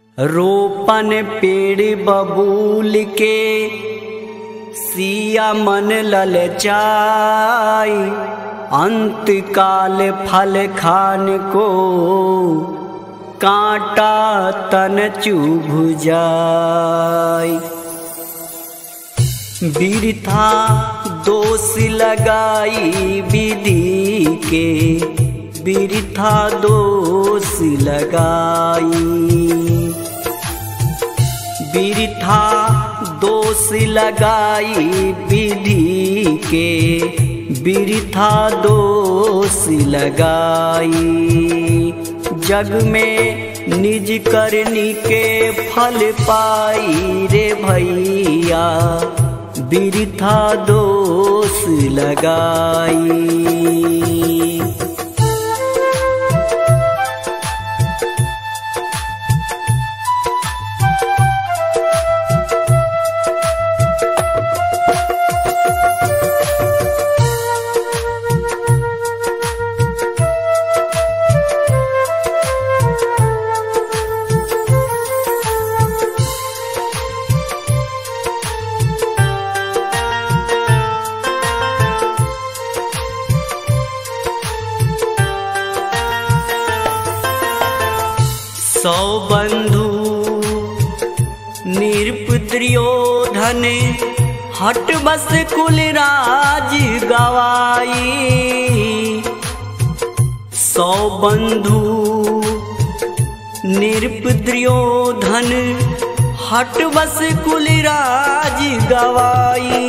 रोपन पेड़ बबूल के सिया मन ललचाई, अंत काल फल खान को कांटा तन चुभ जाय। बिरथा दोष लगाई विधि के, बिरथा दोष लगाई, बिरथा दोष लगाई विधि के, बिरथा दोष लगाई। जग में निज करनी के फल पाई रे भैया, बिरथा दोष लगाई। सौ बंधु निरपुत्रियोधन, हट बस कुल राज गवाई। सौ बंधु निरपुत्रियोधन, हट बस कुल राज गवाई।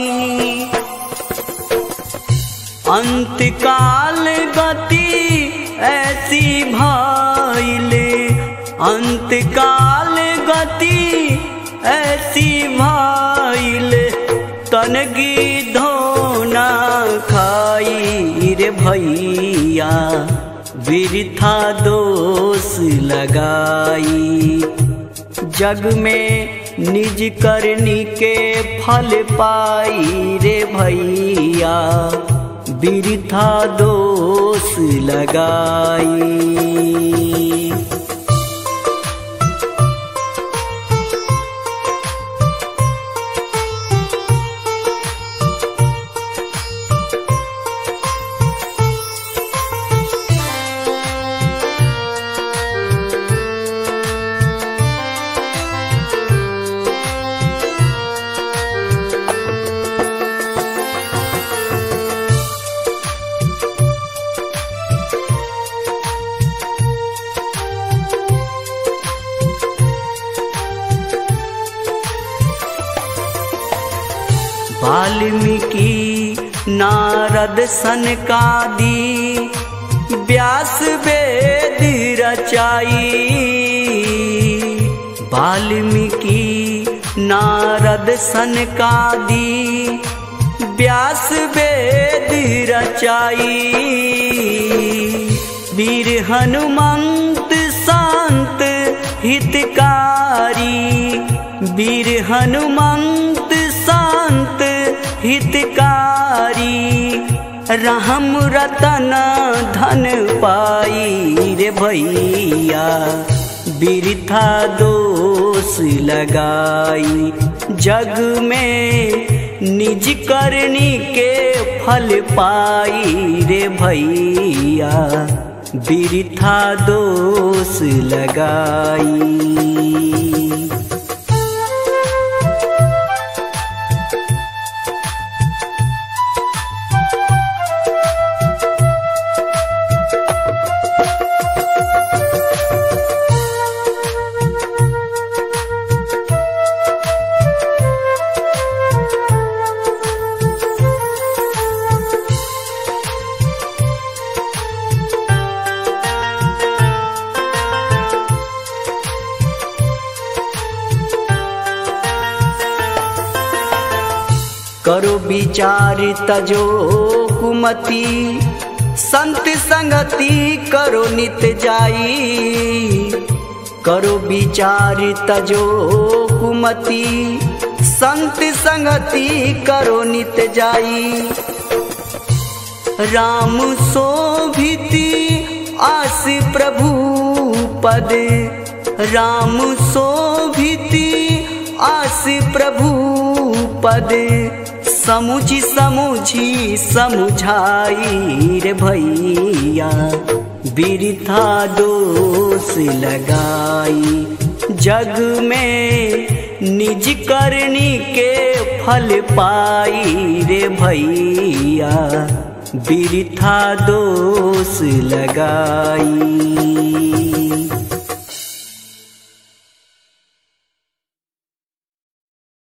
अंत काल गति ऐसी भाइले, अंत काल गति ऐसी भाइल, तन गिद्धो न खाई रे भैया, बिरथा दोष लगाई। जग में निज करनी के फल पाई रे भैया, बिरथा दोष लगाई। वाल्मीकि नारद सनकादि, व्यास वेद रचाई। वाल्मीकि नारद सनकादि, व्यास वेद रचाई। वीर हनुमंत संत हितकारी, वीर हनुमंत संत हितकारी। राम रतन धन पाई रे भैया, बिरथा दोष लगाई। जग में निज करनी के फल पाई रे भैया, बिरथा दोष लगाई। करो विचार तजो कुमति, संत संगति करो नित जाई। करो विचार तजो कुमति, संत संगति करो नित जाई। राम शोभिति आस प्रभु पद, राम शोभिति आस प्रभु पद समुझी समुझी समुझाई रे भैया बिरथा दोष लगाई जग में निज करनी के फल पाई रे भैया बिरथा दोष लगाई।